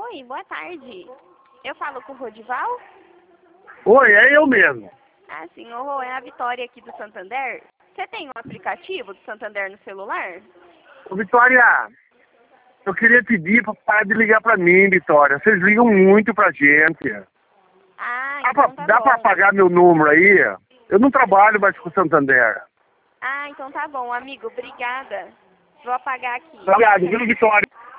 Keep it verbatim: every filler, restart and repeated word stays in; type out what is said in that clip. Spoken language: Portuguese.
Oi, boa tarde. Eu falo com o Rodival? Oi, é eu mesmo. Ah, sim, o Rô, é a Vitória aqui do Santander. Você tem um aplicativo do Santander no celular? Ô, Vitória, eu queria pedir para parar de ligar para mim, Vitória. Vocês ligam muito pra gente. Ah, Dá pra, então tá dá pra bom. apagar meu número aí? Eu não trabalho mais com o Santander. Ah, então tá bom, amigo, obrigada. Vou apagar aqui. Obrigado, viu, Vitória?